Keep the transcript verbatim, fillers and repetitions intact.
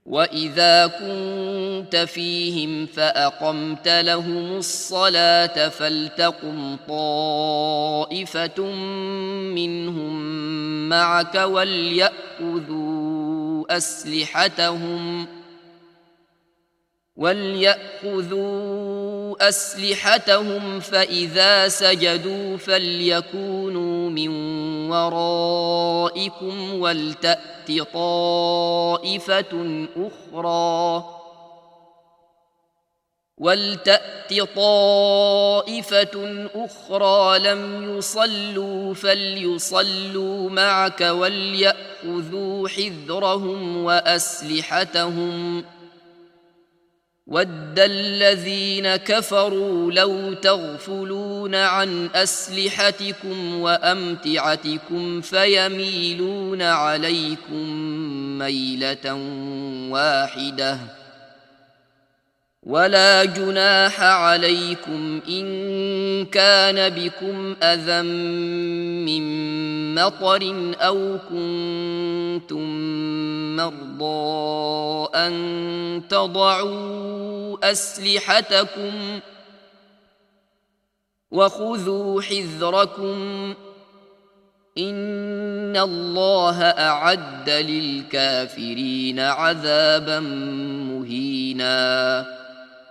وإذا كنت فيهم فأقمت لهم الصلاة فلتقم طائفة منهم معك وليأخذوا أسلحتهم وليأخذوا أسلحتهم فإذا سجدوا فليكونوا من ورائكم ولتأت طائفة أخرى ولتأت طائفة أخرى لم يصلوا فليصلوا معك وليأخذوا حذرهم وأسلحتهم ود الذين كفروا لو تغفلون عن أسلحتكم وأمتعتكم فيميلون عليكم ميلة واحدة ولا جناح عليكم إن كان بكم أذى من مطر أو كنتم مرضى أن تضعوا أسلحتكم وخذوا حذركم إن الله أعد للكافرين عذابا مهينا